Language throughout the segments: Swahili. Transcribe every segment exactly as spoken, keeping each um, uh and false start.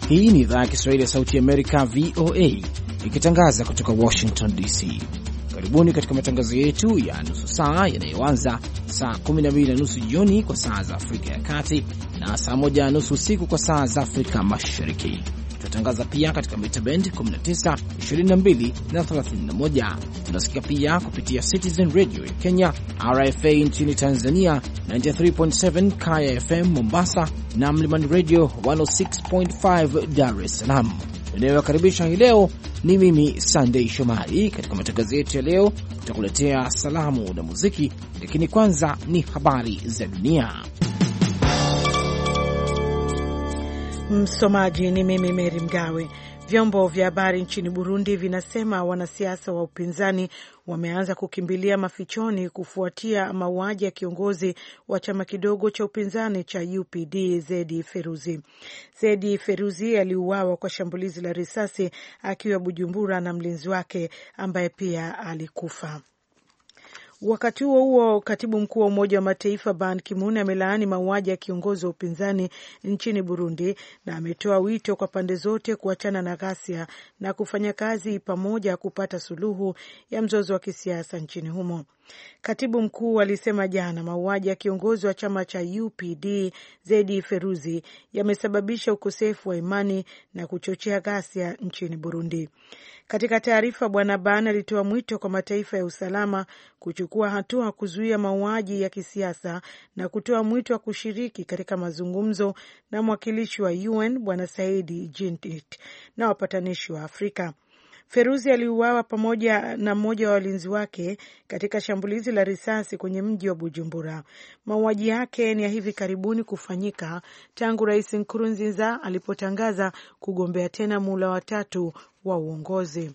Hii ni idhaa ya Kiswahili ya Sauti ya Amerika, V O A, ikitangaza kutoka Washington D C. Karibuni katika matangazo yetu ya nusu saa yanayoanza saa kumi na mbili na nusu jioni kwa saa za Afrika ya Kati na saa moja na nusu usiku kwa saa za Afrika Mashariki. Tunatangaza pia katika mita band kumi na tisa, ishirini na mbili na thelathini na moja. Tunasikia pia kupitia Citizen Radio ya Kenya, R F A nchini Tanzania, tisini na tatu nukta saba Kaya F M Mombasa na Mlimani Radio mia moja sita nukta tano Dar es Salaam. Ninayowakaribisha hii leo ni mimi Sunday Shomari. Katika matangazo yetu ya leo tutakuletea salamu na muziki, lakini kwanza ni habari za dunia. Msomaji ni mimi Mary Mgawe. Vyombo vya habari nchini Burundi vinasema wanasiasa wa upinzani wameanza kukimbilia mafichoni kufuatia mauaji ya kiongozi wa chama kidogo cha upinzani cha U P D Zedi Feruzi. Zedi Feruzi aliuawa kwa shambulizi la risasi akiwa Bujumbura na mlinzi wake ambaye pia alikufa. Wakati huo huo, katibu mkuu wa Umoja wa Mataifa Ban Ki-moon amelaani mauaji ya kiongozi wa upinzani nchini Burundi na ametoa wito kwa pande zote kuachana na ghasia na kufanya kazi pamoja kupata suluhu ya mzozo wa kisiasa nchini humo. Katibu mkuu alisema jana mauaji ya kiongozi wa chama cha U P D Zedi Feruzi yamesababisha ukosefu wa imani na kuchochea ghasia nchini Burundi. Katika taarifa, Bwana Ban alitoa mwito kwa mataifa ya usalama kuchukua hatua kuzuia mauaji ya kisiasa na kutoa mwito wa kushiriki katika mazungumzo na mwakilishi wa U N Bwana Saidi Jintit na wapatanishi wa Afrika. Feruzi aliuawa pamoja na mmoja wa walinzi wake katika shambulizi la risasi kwenye mji wa Bujumbura. Mauaji yake ni ya hivi karibuni kufanyika tangu Rais Nkurunziza alipotangaza kugombea tena muhula wa tatu wa uongozi.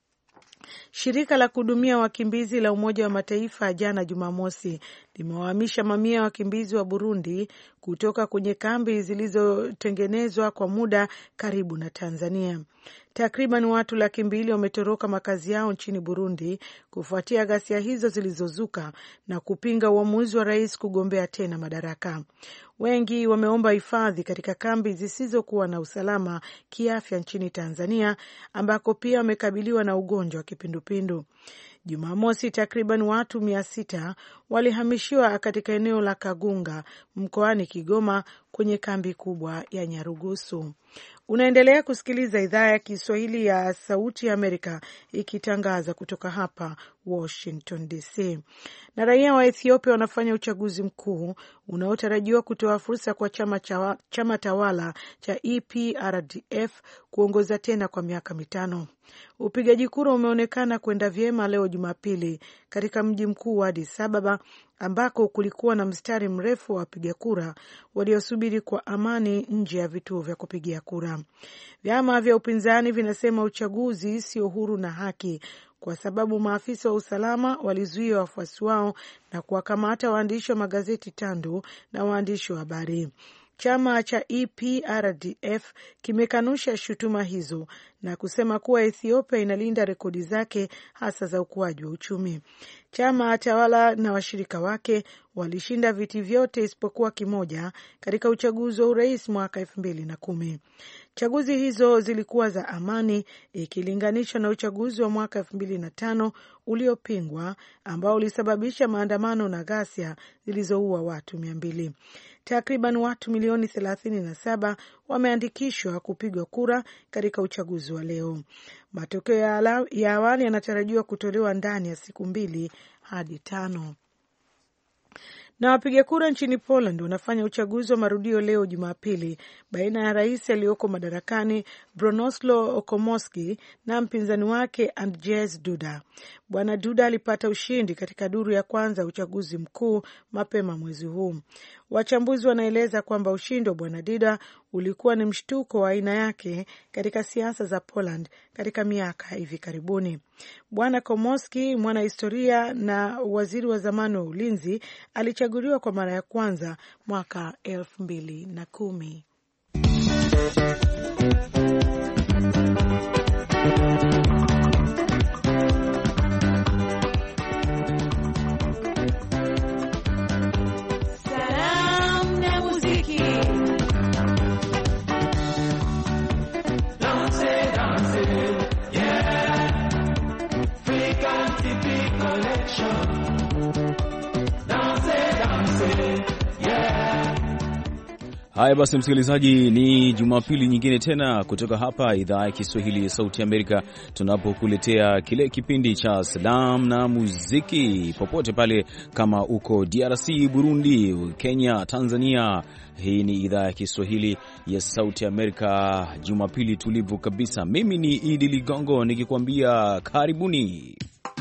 Shirika la kuhudumia wakimbizi la Umoja wa Mataifa jana Jumamosi limewahamisha mamia ya wakimbizi wa Burundi kutoka kwenye kambi zilizotengenezwa kwa muda karibu na Tanzania. Takriban watu laki mbili wametoroka makazi yao nchini Burundi kufuatia ghasia hizo zilizozuka na kupinga uamuzi wa rais kugombea tena madaraka. Wengi wameomba hifadhi katika kambi zisizokuwa na usalama kiafya nchini Tanzania, ambako pia wamekabiliwa na ugonjwa wa kipindupindu. Jumamosi, takriban watu mia sita walihamishiwa katika eneo la Kagunga mkoani Kigoma kwenye kambi kubwa ya Nyarugusu. Unaendelea kusikiliza idhaa ya Kiswahili ya Sauti ya Amerika ikitangaza kutoka hapa Washington D C. Na raia wa Ethiopia wanafanya uchaguzi mkuu unaotarajiwa kutoa fursa kwa chama, cha, chama tawala cha E P R D F kuongoza tena kwa miaka mitano. Upigaji kura umeonekana kwenda vyema leo Jumapili katika mji mkuu wa Addis Ababa, ambako kulikuwa na mstari mrefu wa wapiga kura waliosubiri kwa amani nje ya vituo vya kupigia kura. Vyama vya upinzani vinasema uchaguzi sio huru na haki kwa sababu maafisa wa usalama walizuia wafuasi wao na kuwakamata waandishi wa magazeti tandu na waandishi wa habari. Chama cha E P R D F kimekanusha shutuma hizo na kusema kuwa Ethiopia inalinda rekodi zake hasa za ukuaji wa uchumi. Chama tawala na washirika wake walishinda viti vyote isipokuwa kimoja katika uchaguzi wa urais mwaka elfu mbili na kumi. Chaguzi hizo zilikuwa za amani ikilinganishwa na uchaguzi wa mwaka elfu mbili na tano uliopingwa ambao ulisababisha maandamano na ghasia zilizoua watu mia mbili. Takriban watu milioni thelathini na saba wameandikishwa kupigwa kura katika uchaguzi wa leo. Matokeo ya awali yanatarajiwa kutolewa ndani ya siku mbili hadi tano. Na wapiga kura nchini Poland wanafanya uchaguzi wa marudio leo Jumapili baina ya rais aliyoko madarakani Bronisław Komorowski na mpinzani wake Andrzej Duda. Bwana Duda alipata ushindi katika duru ya kwanza uchaguzi mkuu mapema mwezi huu. Wachambuzi wanaeleza kwamba ushindi wa Bwana Duda ulikuwa ni mshtuko wa aina yake katika siasa za Poland katika miaka hivi karibuni. Bwana Komorowski, mwanahistoria na waziri wa zamani wa ulinzi, alichaguliwa kwa mara ya kwanza mwaka elfu mbili na kumi. Haya basi, msikilizaji, ni Jumapili nyingine tena kutoka hapa idhaa ya Kiswahili ya Sauti Amerika, tunapokuletea kile kipindi cha Salam na Muziki popote pale, kama uko D R C, Burundi, Kenya, Tanzania. Hii ni idhaa ya Kiswahili ya Sauti Amerika, Jumapili tulivu kabisa. Mimi ni Idi Ligongo nikikwambia karibuni.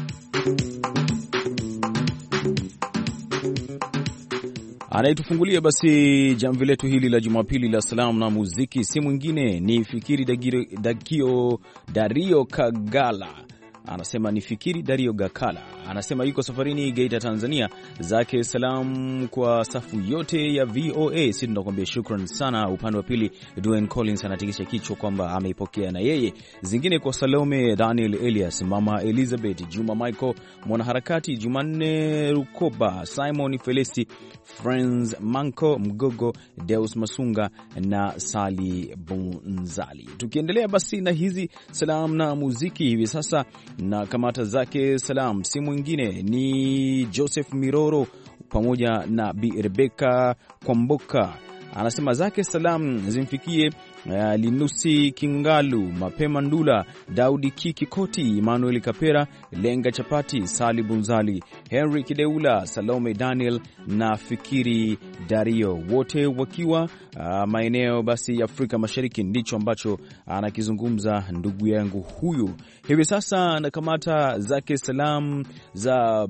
Anayetufungulia basi jamvi letu hili la Jumapili la Salamu na Muziki si mwingine ni Fikiri Dagiro, Dagio Dario Kagala. Anasema ni Fikiri Dario Gakala. Anasema yuko safarini Geita, Tanzania. Zake salamu kwa safu yote ya V O A. Sisi tunakuambia shukran sana. Upande wa pili Dwayne Collins anatikisha kichwa kwamba ameipokea na yeye. Zingine kwa Salome Daniel Elias, Mama Elizabeth, Juma Michael, mwanaharakati Jumanne Rukoba, Simon Felisi, Friends Manko Mgogo, Deus Masunga na Sali Bunzali. Tukiendelea basi na hizi salamu na muziki hivi sasa, na kamata zake salam si mwingine ni Joseph Miroro pamoja na Bi Rebecca Kwamboka. Anasema zake salam zimfikie uh, Linusi Kingalu, Mapema Ndula, Daudi Kikikoti, Emmanuel Kapera, Lenga Chapati, Sali Bunzali, Henry Kideula, Salome Daniel na Fikiri Dario, wote wakiwa uh, maeneo basi ya Afrika Mashariki. Ndicho ambacho anakizungumza ndugu yangu huyu. Hivi sasa nakamata zake salam za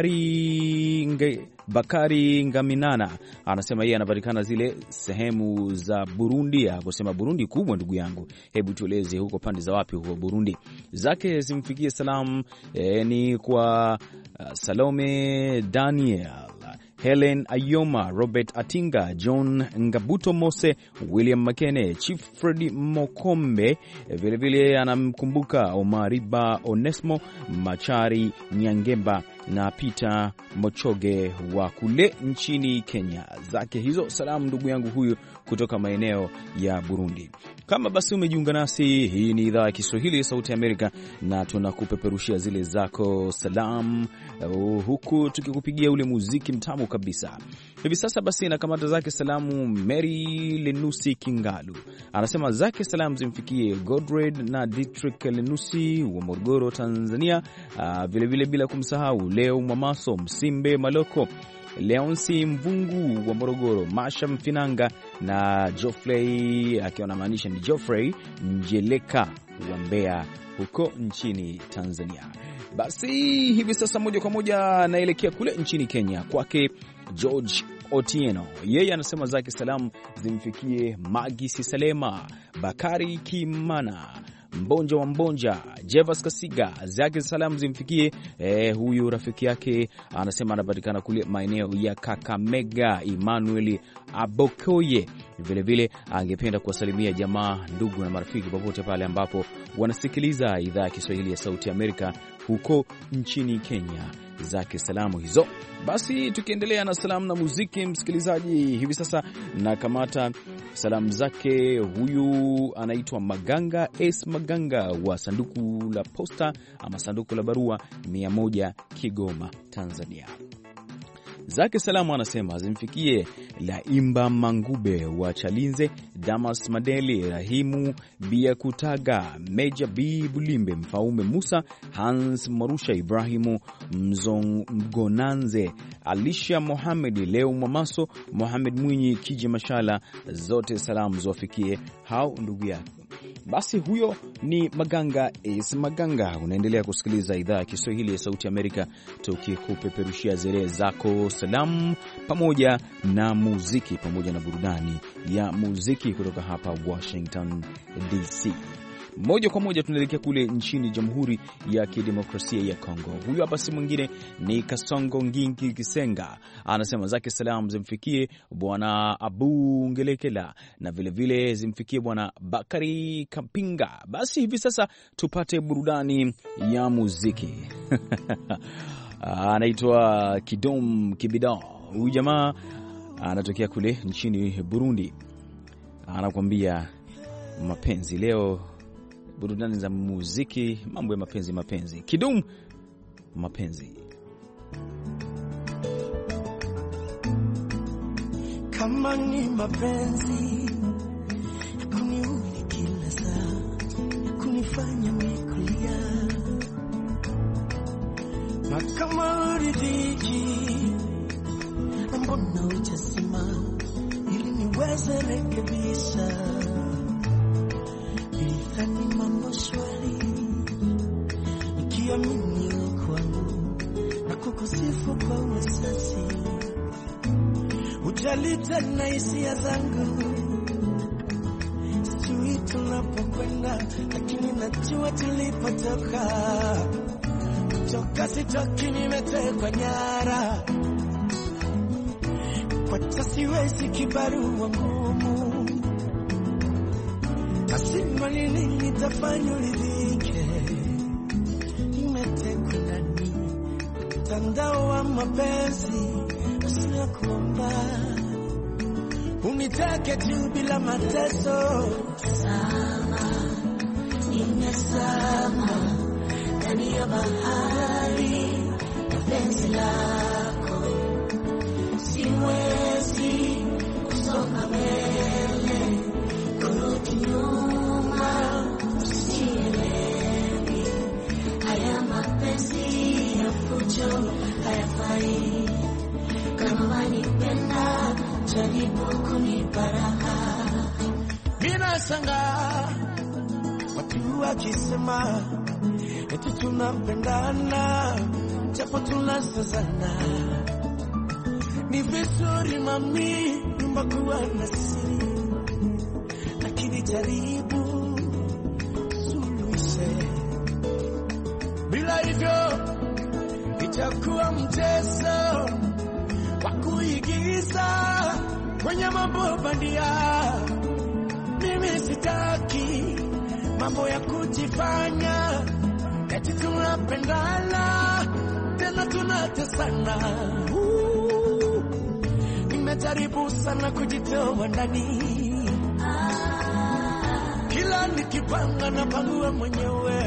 Bakari Nge Bakari Ngaminana. Anasema yeye anapatikana zile sehemu za Burundi. Akosema Burundi kubwa ndugu yangu, hebu tueleze huko pande za wapi huko Burundi. Zake zimfikie salamu e, ni kwa uh, Salome Daniel, Helen Ayoma, Robert Atinga, John Ngabuto Mose, William Makene, Chief Freddy Mokombe. Vile vile anamkumbuka Omariba Onesmo, Machari Nyangemba na Peter Mochoge wa kule nchini Kenya. Zake hizo salamu ndugu yangu huyu kutoka maeneo ya Burundi. Kama basi umejiunga nasi, hii ni idhaa ya Kiswahili ya Sauti Amerika na tunakupeperushia zile zako salam, uh, huku tukikupigia ule muziki mtamu kabisa. Hivi sasa basi na kamata zake salamu Mary Lenusi Kingalu. Anasema zake salamu zimfikie Godred na Dietrich Lenusi wa Morogoro, Tanzania. Uh, vile vile bila kumsahau Leo Mamaso, Msimbe Maloko, Leonsi Mvungu wa Morogoro, Masha Mfinanga na Geoffrey, akiwa anamaanisha ni Geoffrey Njeleka wa Mbeya huko nchini Tanzania. Basi hivi sasa moja kwa moja naelekea kule nchini Kenya kwake George Otieno. Yeye anasema zake salamu zimfikie Magi Sisalema, Bakari Kimana, Mbonja wa Mbonja, Jevas Kasiga. Zake salamu zimfikie eh, huyu rafiki yake anasema anapatikana kule maeneo ya Kakamega, Emmanuel Abokoye. Vile vile angependa kuwasalimia jamaa, ndugu na marafiki popote pale ambapo wanasikiliza idhaa ya Kiswahili ya Sauti Amerika huko nchini Kenya. Zake salamu hizo. Basi tukiendelea na salamu na muziki, msikilizaji, hivi sasa na kamata salamu zake. Huyu anaitwa Maganga S Maganga wa sanduku la posta ama sanduku la barua mia moja Kigoma, Tanzania. Zake salamu anasema zimfikie Laimba Mangube wa Chalinze, Damas Madeli, Rahimu Bia Kutaga, Meja B Bulimbe, Mfaume Musa, Hans Marusha, Ibrahimu Mgonanze, Alisha Mohamed, Leo Mamaso, Mohamed Mwinyi, Kiji Mashala. Zote salamu ziwafikie hao ndugu yake. Basi huyo ni Maganga is Maganga. Unaendelea kusikiliza idhaa ya Kiswahili ya Sauti Amerika, tukikupeperushia zile zako salamu pamoja na muziki pamoja na burudani ya muziki kutoka hapa Washington D C. Moja kwa moja tunaelekea kule nchini Jamhuri ya Kidemokrasia ya Kongo. Huyu hapa si mwingine ni Kasongo Ngingi Kisenga. Anasema zake salamu zimfikie Bwana Abu Ngelekela na vile vile zimfikie Bwana Bakari Kampinga. Basi hivi sasa tupate burudani ya muziki. Anaitwa Kidom Kibida. Huyu jamaa anatokea kule nchini Burundi. Anakuambia mapenzi. Leo burudani za muziki, mambo ya mapenzi mapenzi. Kidum mapenzi. kama ni mapenzi kuniudhi kila saa, kunifanya nikulia, na kama uridhiki mbona hujasema ili niweze rekebisha. Nilidhani mambo shwari nikiamini kwangu na kukusifu kwa uasasi, ujali tena hisia zangu. Sijui tunapokwenda lakini najua tulipotoka, kutoka sitoki, nimetekwa nyara kwa tasiwezi kibarua ngumu. Nasima nini nitafanya uridhike, nimetekwa ndani mtandao wa mapenzi. Usiyakuomba unitake tu bila mateso. Sama, nimesama ndani ya bahari ya penzi lako. Siwezi kusonga mbele, kurudi nyuma, usielewi. Haya mapenzi ya fujo hayafai. Kama wanipenda, jaribu kunipa raha. Mina sanga watu wakisema eti tunapendana japo tunasazana. Ni vizuri mami nyumba kuwa na siri, lakini jaribu suluhishe. Bila hivyo itakuwa mchezo wa kuigiza kwenye mambo bandia. Mimi sitaki mambo ya kujifanya eti tunapendana tena tunatesana. uh, Nimejaribu sana kujitoa ndani, kila nikipanga na pangua mwenyewe.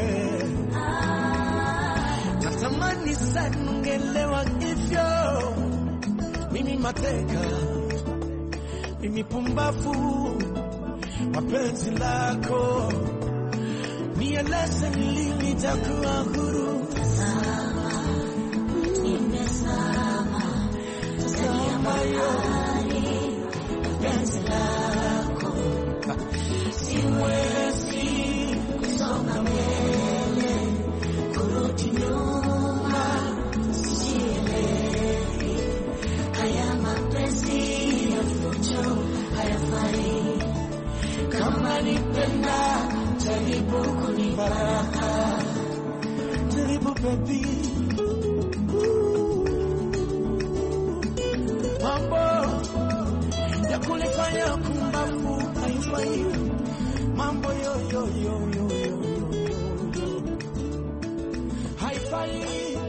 Natamani sana ungelewa hivyo. Mimi mateka, mimi pumbafu, mapenzi lako nieleze lini nitakuwa huru. Sama, nimesama ndani ya bahari ya penzi lako. Siwezi kusonga mbele, kurudi nyuma, sielewi. Haya mapenzi ya fujo hayafai. Kama nipenda, jaribu kunipa raha. Jaribu baby. Mambo ya kulifanya kumbafu haifai. Mambo yo yo yo yo yo haifai.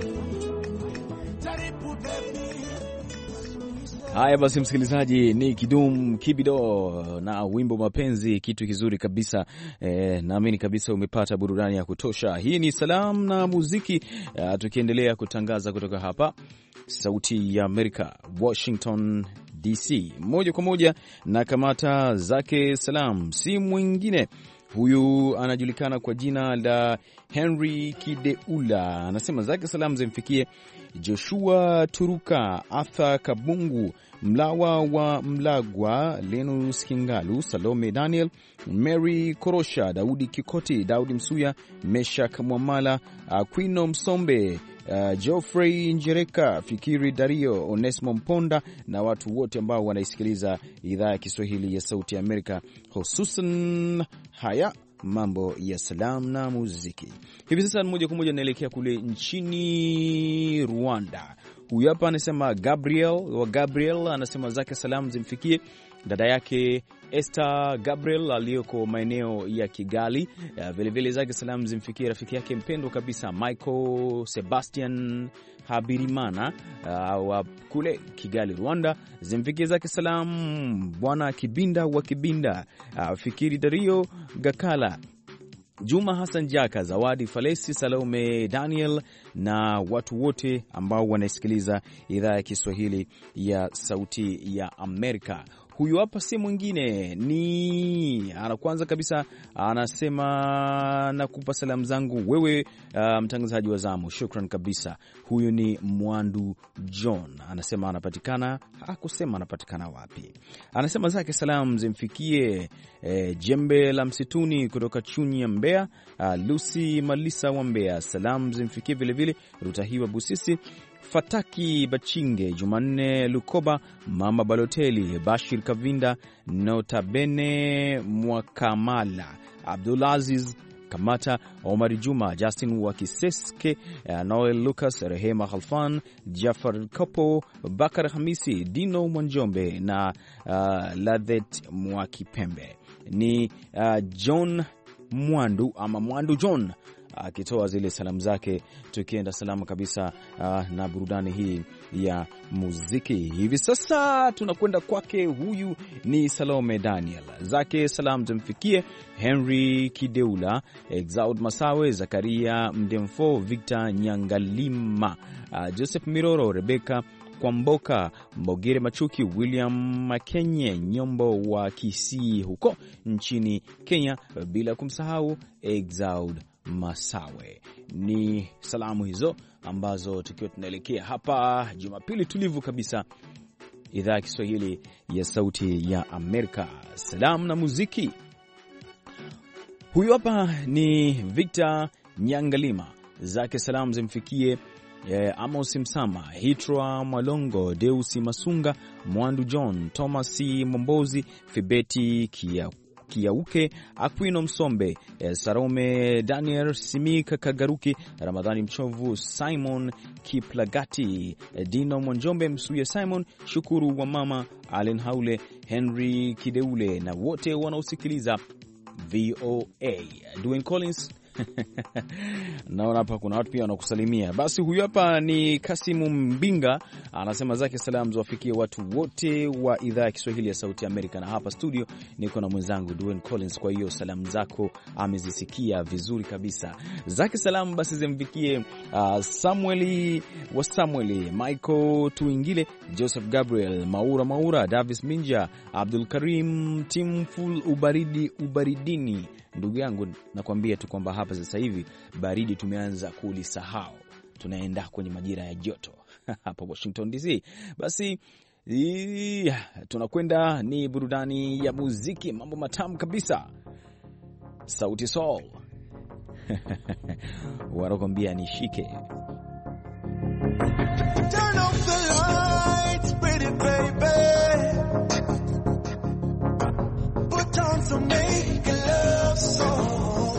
Jaribu baby. Haya basi, msikilizaji, ni Kidum Kibido na wimbo mapenzi, kitu kizuri kabisa. E, naamini kabisa umepata burudani ya kutosha. Hii ni Salamu na Muziki, uh, tukiendelea kutangaza kutoka hapa Sauti ya Amerika, Washington D C, moja kwa moja na kamata zake salam. Si mwingine huyu, anajulikana kwa jina la Henry Kideula. Anasema zake salamu zimfikie Joshua Turuka, Arthur Kabungu, Mlawa wa Mlagwa, Lenus Kingalu, Salome Daniel, Mary Korosha, Daudi Kikoti, Daudi Msuya, Meshak Mwamala, Aquino Msombe, Uh, Geoffrey Njereka, Fikiri Dario, Onesmo Mponda na watu wote ambao wanaisikiliza idhaa ya Kiswahili ya Sauti ya Amerika, hususan haya mambo ya Salamu na Muziki. Hivi sasa moja kwa moja naelekea kule nchini Rwanda. Huyu hapa anasema Gabriel wa Gabriel, anasema zake salamu zimfikie dada yake Esther Gabriel aliyoko maeneo ya Kigali. Vile vile zake salamu zimfikie rafiki yake mpendwa kabisa Michael Sebastian Habirimana uh, wa kule Kigali, Rwanda. Zimfikie zake salamu bwana Kibinda wa Kibinda, uh, Fikiri Dario Gakala, Juma Hassan Jaka, Zawadi Falesi, Salome Daniel na watu wote ambao wanasikiliza idhaa ya Kiswahili ya Sauti ya Amerika. Huyu hapa si mwingine, ni ana kwanza kabisa anasema nakupa salamu zangu wewe, uh, mtangazaji wa zamu, shukran kabisa. Huyu ni Mwandu John, anasema anapatikana, hakusema anapatikana wapi. Anasema zake salamu zimfikie eh, Jembe la Msituni kutoka Chunya Mbeya, uh, Lucy Malisa wa Mbeya. Salamu zimfikie vile vile Rutahiwa Busisi, Fataki Bachinge, Jumanne Lukoba, Mama Baloteli, Bashir Kavinda, Notabene Mwakamala, Abdulaziz Kamata, Omar Juma, Justin Wakiseske, Noel Lucas, Rehema Khalfan, Jafar Kopo, Bakar Hamisi, Dino Mwanjombe na uh, Ladhet Mwakipembe. Ni uh, John Mwandu ama Mwandu John akitoa zile salamu zake, tukienda salama kabisa uh, na burudani hii ya muziki. Hivi sasa tunakwenda kwake, huyu ni Salome Daniel, zake salamu zimfikie Henry Kideula, Exaud Masawe, Zakaria Mdemfo, Victor Nyangalima, uh, Joseph Miroro, Rebecca Kwamboka, Mbogere Machuki, William Makenye Nyombo wa Kisii huko nchini Kenya, bila kumsahau Exaud Masawe. Ni salamu hizo ambazo tukiwa tunaelekea hapa Jumapili tulivu kabisa, idhaa ya Kiswahili ya Sauti ya Amerika, salamu na muziki. Huyu hapa ni Victor Nyangalima, zake salamu zimfikie Yeah, Amos Msama, Hitra Mwalongo, Deusi Masunga, Mwandu John, Thomas Mombozi, Fibeti Kia Kiauke, Aquino Msombe, Sarome Daniel, Simika Kagaruki, Ramadhani Mchovu, Simon Kiplagati, Dino Mwanjombe, Msuya Simon, Shukuru wa Mama, Allen Haule, Henry Kideule na wote wanaosikiliza V O A. Dwayne Collins naona hapa kuna watu pia wanakusalimia. Basi huyu hapa ni Kasimu Mbinga, anasema zake salamu ziwafikie watu wote wa idhaa ya Kiswahili ya Sauti Amerika, na hapa studio niko na mwenzangu Dwayne Collins. Kwa hiyo salamu zako amezisikia vizuri kabisa. Zake salamu basi zimfikie uh, Samueli wa Samueli, Michael Tuingile, Joseph Gabriel, Maura Maura, Davis Minja, Abdul Karim, Timful Ubaridi Ubaridini. Ndugu yangu, nakwambia tu kwamba hapa sasa hivi baridi tumeanza kulisahau, tunaenda kwenye majira ya joto hapa Washington D C. Basi yeah, tunakwenda ni burudani ya muziki, mambo matamu kabisa. Sauti Sol wanakuambia nishike. Turn off the lights, pretty baby. Put on some make love song.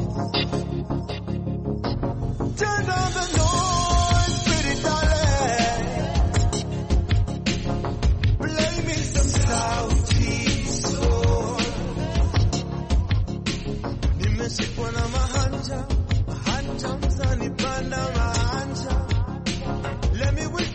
Turn down the noise, pretty darling. Play me some Sauti Sol. Nimeshikwa na mahanja, mahanja mzani panda mahanja. Let me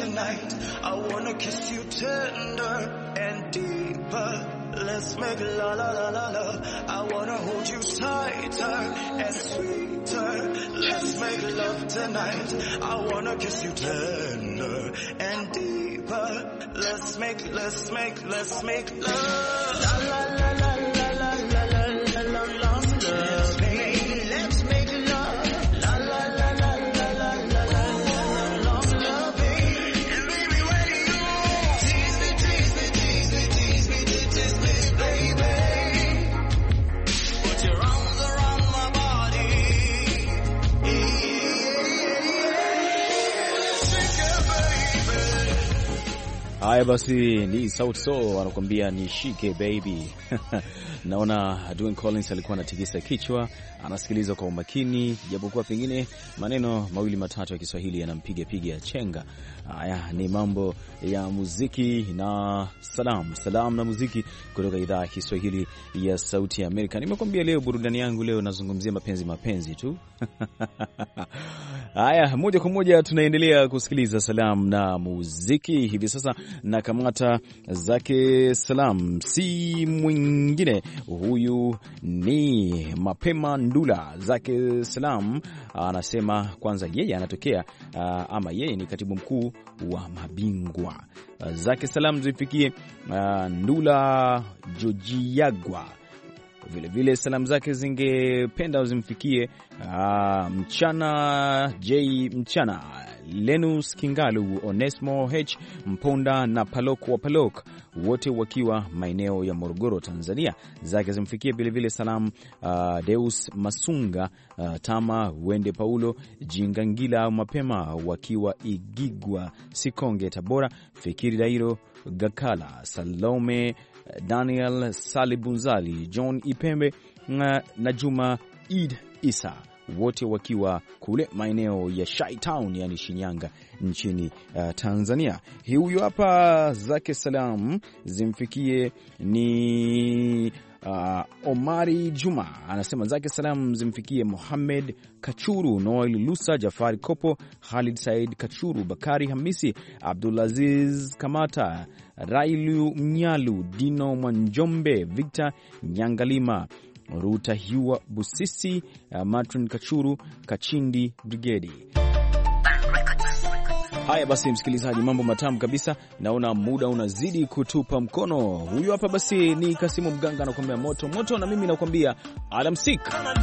tonight. I wanna kiss you tender and deeper. Let's make la la la la la. I wanna hold you tighter and sweeter. Let's make love tonight. I wanna kiss you tender and deeper. Let's make, let's make, let's make love. La la la la la la la la la la la. Let's make, let's make love. La la la la la la la la la la la. And baby, when you tease me, tease me, tease me, tease me, tease me, baby. Put your arms around my body. Haya basi, ni Sauti Sol anakuambia nishike baby. Naona Dwayne Collins alikuwa anatikisa kichwa, anasikiliza kwa umakini, japokuwa pengine maneno mawili matatu ya Kiswahili yanampiga piga chenga. Haya ni mambo ya muziki na salam, salam na muziki kutoka idhaa ya Kiswahili ya Sauti ya Amerika. Nimekwambia leo burudani yangu leo nazungumzia mapenzi mapenzi tu. Haya, moja kwa moja tunaendelea kusikiliza salam na muziki hivi sasa, na kamata zake salam si mwingine, huyu ni Mapema Ndula. Zake salam anasema kwanza yeye anatokea ama yeye ni katibu mkuu wa mabingwa. Zake salam zifikie Ndula Jojiagwa. Vile vile salamu zake zingependa zimfikie uh, Mchana J Mchana, Lenus Kingalu, Onesmo H Mponda na Palok wa Palok, wote wakiwa maeneo ya Morogoro, Tanzania. Zake zimfikie vile vile salamu uh, Deus Masunga, uh, Tama Wende Paulo Jingangila Mapema wakiwa Igigwa Sikonge Tabora, Fikiri Dairo Gakala, Salome Daniel Salibunzali, John Ipembe na, na Juma Eid Isa, wote wakiwa kule maeneo ya Shai Town yani Shinyanga nchini uh, Tanzania. Hii huyo hapa zake salam zimfikie ni Uh, Omari Juma, anasema zake salam zimfikie Mohamed Kachuru, Noel Lusa, Jafari Kopo, Khalid Said Kachuru, Bakari Hamisi, Abdulaziz Kamata, Railu Mnyalu, Dino Mwanjombe, Victor Nyangalima, Ruta Hiwa Busisi, uh, Matrin Kachuru, Kachindi Brigedi. Haya basi msikilizaji, mambo matamu kabisa. Naona muda unazidi kutupa mkono. Huyu hapa basi ni Kasimu Mganga anakuambia moto moto, na mimi nakwambia alamsik.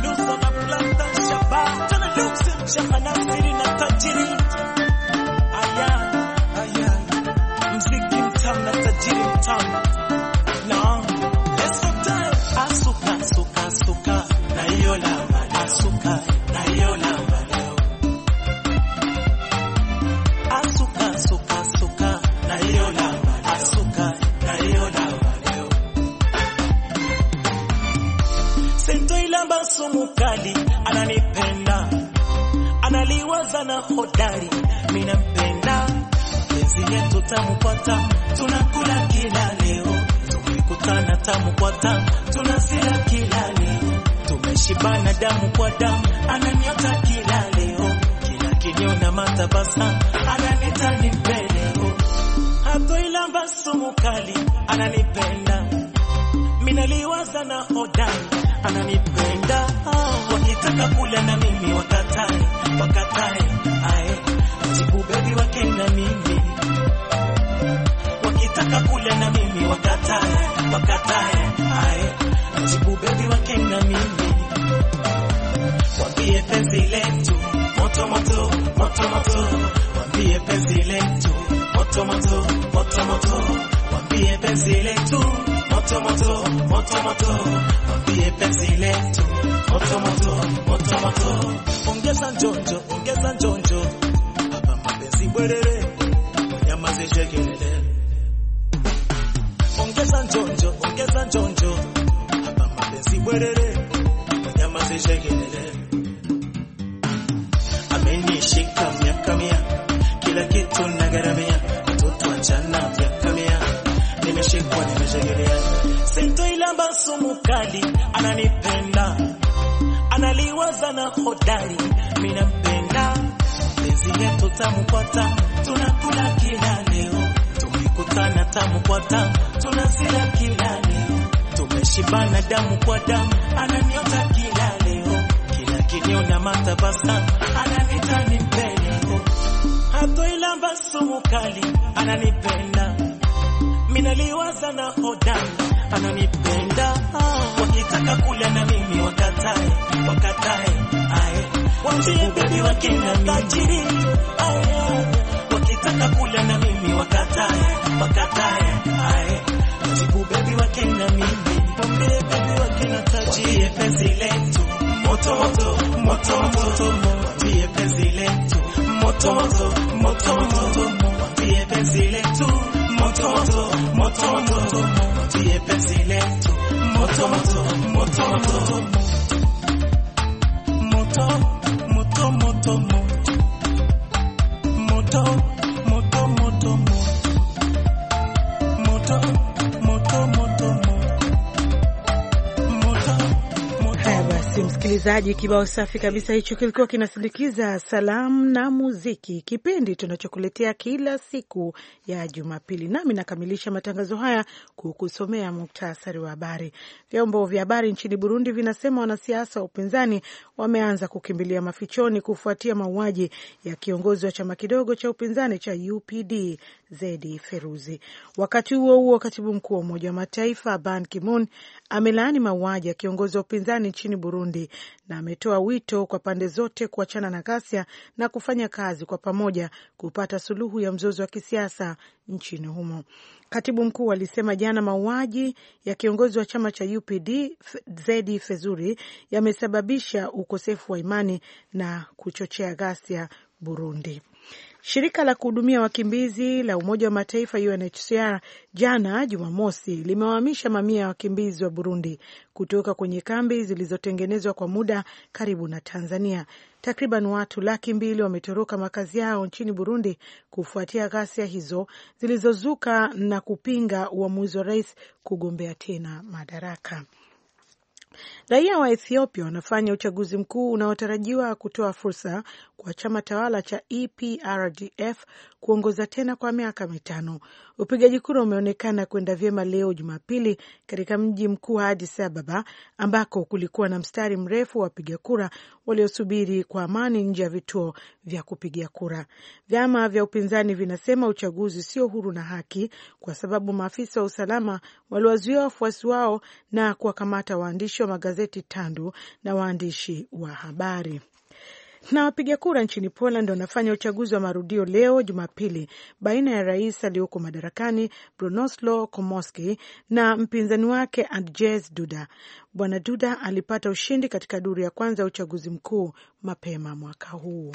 Mukali ananipenda, analiwaza na hodari, mimi nampenda. Penzi yetu tamu kwa tamu, tunakula kila leo. Tumekutana tamu kwa tamu, tunasila kila leo. Tumeshibana damu kwa damu, ananiota kila leo. Kila kiniona matabasamu, ananita nimpeleo. Hatoilamba sumu kali, ananipenda, mimi naliwaza na hodari, ananipenda. Wakitaka kula na mimi wakatae, wakatae, ae, jibu baby wake na mimi. Wakitaka kula na mimi wakatae, wakatae, ae, jibu baby wake na mimi. Wambie penzi letu moto moto, moto moto. Wambie penzi letu moto moto, moto moto. Wambie penzi letu moto moto, moto moto. Wambie penzi letu moto moto, moto moto. Ongeza njonjo, ongeza njonjo. Hapa mapenzi bwerere, nyamaze shekelele. Ongeza njonjo, ongeza njonjo. Hapa mapenzi bwerere, nyamaze shekelele. Amenishika miaka mia, kila kitu nagaramia. Mtoto achana miaka mia, nimeshikwa nimeshegelea. Sintoilamba sumu kali, ananipenda, analiwaza na hodari, mimi nampenda. penzi letu tamu kwa tamu, tunakula kila leo. Tumekutana tamu kwa tamu, tunazila kila leo. Tumeshibana damu kwa damu, ananiota kila leo. Kila kiniona matabasamu, ananita nimpeleo. Hatoilamba sumu kali, ananipenda. Minaliwaza na hodani, ananipenda. Wakitaka kula na mimi wakatae, wakatae, ae. Wambie baby wakina tajiri, ae. Wakitaka kula na mimi wakatae, wakatae, ae. Wajibu baby wakina mimi, wambie baby wakina tajiri. Wambie penzi letu, moto moto, moto moto. Wambie penzi letu, moto moto, moto moto. Wambie penzi letu, moto moto, moto moto. Wambie penzi letu, moto moto, moto moto. Moto moto, moto moto. Moto moto, moto moto. Moto moto, moto moto. Haya basi, msikilizaji, kibao safi kabisa hicho kilikuwa kinasindikiza salamu na muziki, kipindi tunachokuletea kila siku ya Jumapili. Nami nakamilisha matangazo haya kukusomea muktasari wa habari. Vyombo vya habari nchini Burundi vinasema wanasiasa wa upinzani wameanza kukimbilia mafichoni kufuatia mauaji ya kiongozi wa chama kidogo cha upinzani cha U P D Zedi Feruzi. Wakati huo huo, katibu mkuu wa Umoja wa Mataifa Ban Ki-moon amelaani mauaji ya kiongozi wa upinzani nchini Burundi na ametoa wito kwa pande zote kuachana na ghasia na kufanya kazi kwa pamoja kupata suluhu ya mzozo wa kisiasa nchini humo. Katibu mkuu alisema jana mauaji ya kiongozi wa chama cha U P D Zedi Feruzi yamesababisha ukosefu wa imani na kuchochea ghasia Burundi. Shirika la kuhudumia wakimbizi la Umoja wa Mataifa U N H C R jana Jumamosi limewahamisha mamia ya wakimbizi wa Burundi kutoka kwenye kambi zilizotengenezwa kwa muda karibu na Tanzania. Takriban watu laki mbili wametoroka makazi yao nchini Burundi kufuatia ghasia hizo zilizozuka na kupinga uamuzi wa rais kugombea tena madaraka. Raia wa Ethiopia wanafanya uchaguzi mkuu unaotarajiwa kutoa fursa kwa chama tawala cha E P R D F kuongoza tena kwa miaka mitano. Upigaji kura umeonekana kwenda vyema leo Jumapili katika mji mkuu wa Addis Ababa, ambako kulikuwa na mstari mrefu wa wapiga kura waliosubiri kwa amani nje ya vituo vya kupigia kura. Vyama vya upinzani vinasema uchaguzi sio huru na haki kwa sababu maafisa wa usalama waliwazuia wafuasi wao na kuwakamata waandishi wa magazeti tandu na waandishi wa habari. Na wapiga kura nchini Poland wanafanya uchaguzi wa marudio leo Jumapili baina ya rais aliyoko madarakani Bronisław Komorowski na mpinzani wake Andrzej Duda. Bwana Duda alipata ushindi katika duru ya kwanza ya uchaguzi mkuu mapema mwaka huu.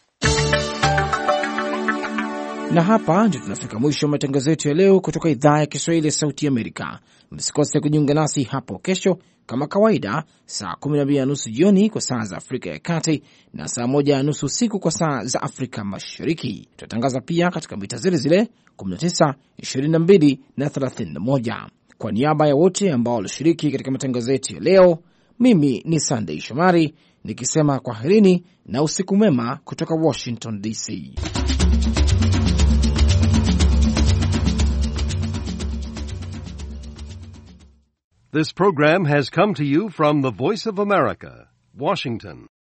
Na hapa ndio tunafika mwisho wa matangazo yetu ya leo kutoka idhaa ya Kiswahili ya Sauti Amerika. Msikose kujiunga nasi hapo kesho kama kawaida saa kumi na mbili na nusu jioni kwa saa za Afrika ya Kati na saa moja na nusu usiku kwa saa za Afrika Mashariki. Tutatangaza pia katika mita zile zile kumi na tisa, ishirini na mbili na thelathini na moja. Kwa niaba ya wote ambao walishiriki katika matangazo yetu ya leo, mimi ni Sunday Shomari nikisema kwaherini na usiku mwema kutoka Washington D C. This program has come to you from the Voice of America, Washington.